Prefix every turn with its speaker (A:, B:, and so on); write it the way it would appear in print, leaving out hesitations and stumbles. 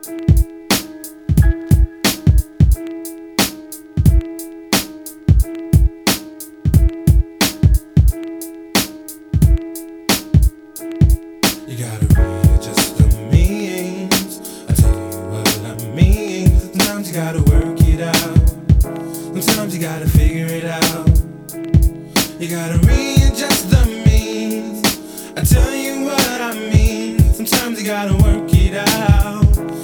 A: You gotta readjust the means. I tell you what I mean. Sometimes you gotta work it out. Sometimes you gotta figure it out. You gotta readjust the means. I tell you what I mean. Sometimes you gotta work it out.